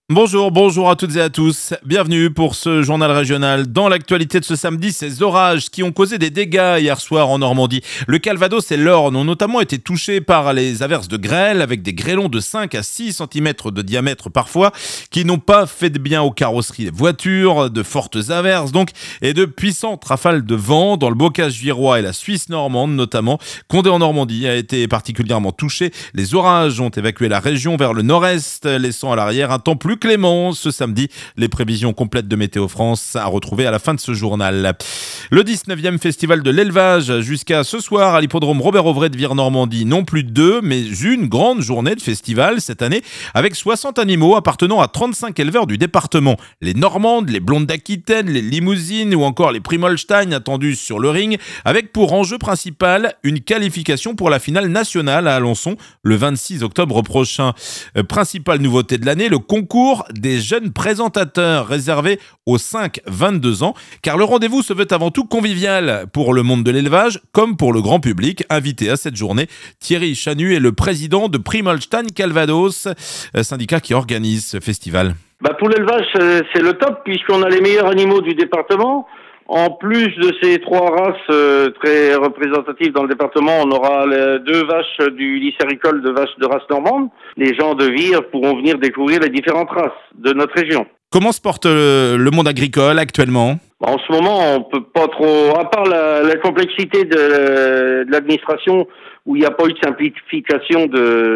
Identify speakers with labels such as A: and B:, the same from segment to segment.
A: Bonjour à toutes et à tous. Bienvenue pour ce journal régional. Dans l'actualité de ce samedi, ces orages qui ont causé des dégâts hier soir en Normandie. Le Calvados et l'Orne ont notamment été touchés par les averses de grêle avec des grêlons de 5 à 6 cm de diamètre parfois qui n'ont pas fait de bien aux carrosseries des voitures, de fortes averses donc et de puissantes rafales de vent dans le bocage virois et la Suisse normande notamment. Condé en Normandie a été particulièrement touché. Les orages ont évacué la région vers le nord-est, laissant à l'arrière un temps plus clément ce samedi. Les prévisions complètes de Météo France à retrouver à la fin de ce journal. Le 19e festival de l'élevage jusqu'à ce soir à l'hippodrome Robert-Auvray de Vire-Normandie. Non plus deux, mais une grande journée de festival cette année avec 60 animaux appartenant à 35 éleveurs du département. Les Normandes, les Blondes d'Aquitaine, les Limousines ou encore les Primolstein attendus sur le ring avec pour enjeu principal une qualification pour la finale nationale à Alençon le 26 octobre prochain. Principale nouveauté de l'année, le concours des jeunes présentateurs réservé aux 5-22 ans, car le rendez-vous se veut avant tout convivial pour le monde de l'élevage comme pour le grand public. Invité à cette journée, Thierry Chanu est le président de Primolstein Calvados, syndicat qui organise ce festival.
B: Pour l'élevage, c'est le top puisqu'on a les meilleurs animaux du département. En plus de ces trois races très représentatives dans le département, on aura les deux vaches du lycée agricole de vaches de race normande. Les gens de Vire pourront venir découvrir les différentes races de notre région.
A: Comment se porte le monde agricole actuellement ?
B: En ce moment, on peut pas trop, à part la complexité de l'administration, où il n'y a pas eu de simplification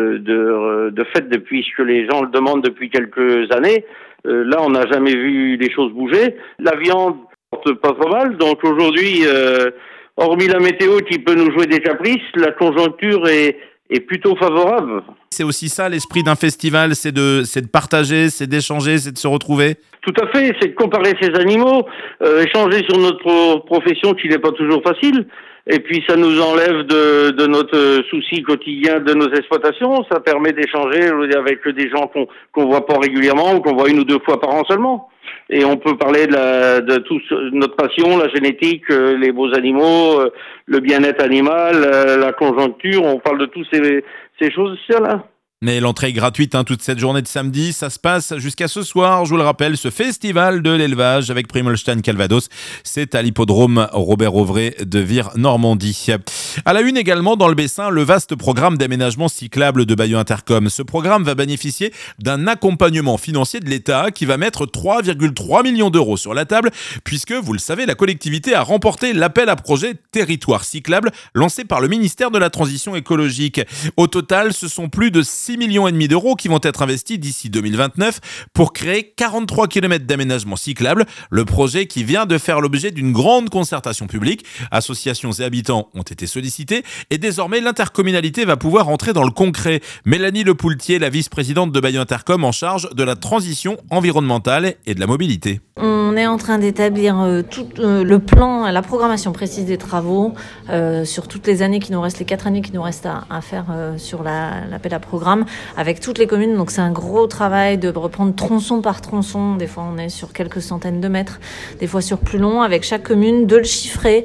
B: de fait depuis ce que les gens le demandent depuis quelques années. Là, on n'a jamais vu les choses bouger. La viande porte pas trop mal, donc aujourd'hui, hormis la météo qui peut nous jouer des caprices, la conjoncture est plutôt favorable.
A: C'est aussi ça l'esprit d'un festival, c'est de partager, c'est d'échanger, c'est de se retrouver.
B: Tout à fait, c'est de comparer ces animaux, échanger sur notre profession qui n'est pas toujours facile, et puis ça nous enlève de notre souci quotidien de nos exploitations, ça permet d'échanger avec des gens qu'on voit pas régulièrement ou qu'on voit une ou deux fois par an seulement. Et on peut parler de tout notre passion, la génétique, les beaux animaux, le bien-être animal, la conjoncture, on parle de toutes ces choses-là.
A: Mais l'entrée est gratuite toute cette journée de samedi. Ça se passe jusqu'à ce soir, je vous le rappelle, ce festival de l'élevage avec Primolstein Calvados. C'est à l'hippodrome Robert-Auvray de Vire-Normandie. À la une également, dans le Bessin, le vaste programme d'aménagement cyclable de Bayeux Intercom. Ce programme va bénéficier d'un accompagnement financier de l'État qui va mettre 3,3 millions d'euros sur la table puisque, vous le savez, la collectivité a remporté l'appel à projet Territoire cyclable lancé par le ministère de la Transition écologique. Au total, ce sont plus de 6,5 millions d'euros qui vont être investis d'ici 2029 pour créer 43 km d'aménagement cyclable. Le projet qui vient de faire l'objet d'une grande concertation publique. Associations et habitants ont été sollicités et désormais l'intercommunalité va pouvoir entrer dans le concret. Mélanie Lepoultier, la vice-présidente de Bayeux Intercom en charge de la transition environnementale et de la mobilité.
C: On est en train d'établir tout le plan, la programmation précise des travaux sur toutes les années qui nous restent, les 4 années qui nous restent à faire sur l'appel à programme avec toutes les communes. Donc c'est un gros travail de reprendre tronçon par tronçon. Des fois on est sur quelques centaines de mètres, des fois sur plus long avec chaque commune, de le chiffrer,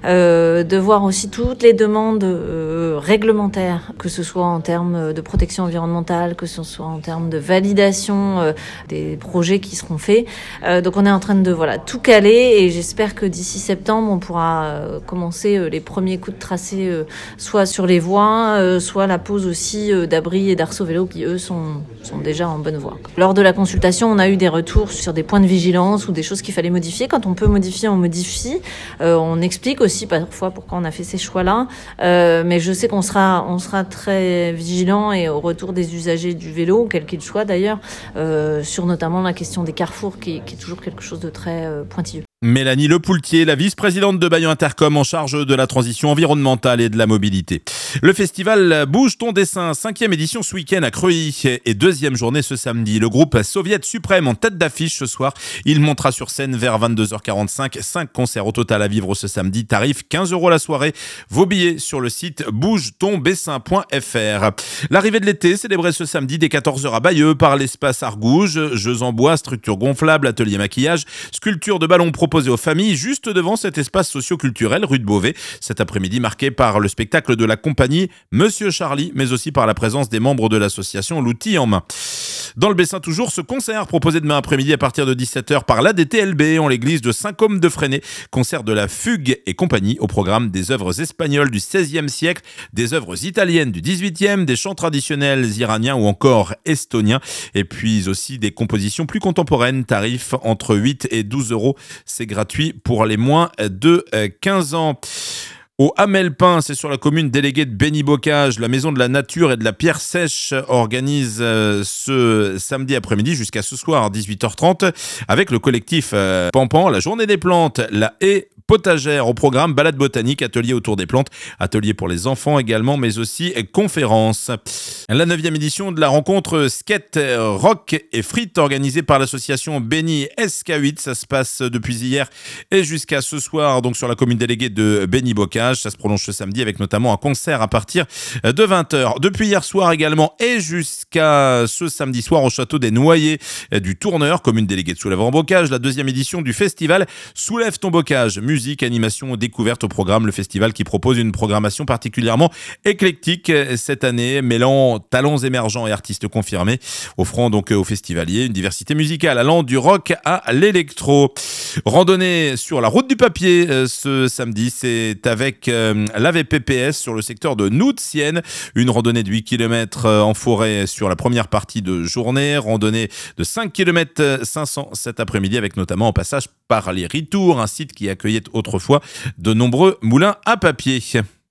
C: de voir aussi toutes les demandes réglementaires, que ce soit en termes de protection environnementale, que ce soit en termes de validation des projets qui seront faits. Donc on est en train de tout caler et j'espère que d'ici septembre on pourra commencer les premiers coups de tracé soit sur les voies, soit la pose aussi d'abris et d'arceaux vélos qui eux sont déjà en bonne voie. Lors de la consultation, on a eu des retours sur des points de vigilance ou des choses qu'il fallait modifier. Quand on peut modifier, on modifie. On explique aussi parfois pourquoi on a fait ces choix-là. Mais je sais qu'on sera très vigilant et au retour des usagers du vélo, quel qu'il soit d'ailleurs, sur notamment la question des carrefours qui est toujours quelque chose de très pointilleux.
A: Mélanie Lepoultier, la vice-présidente de Bayeux Intercom en charge de la transition environnementale et de la mobilité. Le festival Bouge ton dessin, 5e édition ce week-end à Creuilly et 2e journée ce samedi. Le groupe Soviet Suprême en tête d'affiche ce soir. Il montera sur scène vers 22h45. 5 concerts au total à vivre ce samedi. Tarif 15 € la soirée. Vos billets sur le site bougetonbessin.fr. L'arrivée de l'été célébrée ce samedi dès 14h à Bayeux par l'espace Argouges. Jeux en bois, structures gonflables, ateliers maquillage, sculptures de ballons proposés proposée aux familles juste devant cet espace socio-culturel rue de Beauvais. Cet après-midi marqué par le spectacle de la compagnie Monsieur Charlie, mais aussi par la présence des membres de l'association L'Outil en main. Dans le Bessin toujours, ce concert proposé demain après-midi à partir de 17h par l'ADTLB en l'église de Saint-Côme de Fresnay. Concert de la Fugue et compagnie au programme des œuvres espagnoles du XVIe siècle, des œuvres italiennes du XVIIIe, des chants traditionnels iraniens ou encore estoniens, et puis aussi des compositions plus contemporaines, tarifs entre 8 et 12 euros. C'est gratuit pour les moins de 15 ans. Au Hamelpin, c'est sur la commune déléguée de Béni-Bocage, la Maison de la Nature et de la Pierre Sèche organise ce samedi après-midi jusqu'à ce soir à 18h30 avec le collectif Pampan, la journée des plantes, la haie potagère au programme, balade botanique, atelier autour des plantes, atelier pour les enfants également, mais aussi conférences. La 9e édition de la rencontre skate, rock et frites organisée par l'association Béni SK8, ça se passe depuis hier et jusqu'à ce soir, donc sur la commune déléguée de Béni-Bocage. Ça se prolonge ce samedi avec notamment un concert à partir de 20h. Depuis hier soir également et jusqu'à ce samedi soir au château des Noyers du Tourneur, commune déléguée de Soulève-en-Bocage, la 2e édition du festival Soulève ton Bocage. Musique, animation, découverte au programme. Le festival qui propose une programmation particulièrement éclectique cette année, mêlant talents émergents et artistes confirmés, offrant donc aux festivaliers une diversité musicale allant du rock à l'électro. Randonnée sur la route du papier ce samedi, c'est avec l'AVPPS sur le secteur de Nout-Sienne. Une randonnée de 8 km en forêt sur la première partie de journée. Randonnée de 5 km 500 cet après-midi avec notamment un passage par les Ritours, un site qui accueillait autrefois de nombreux moulins à papier.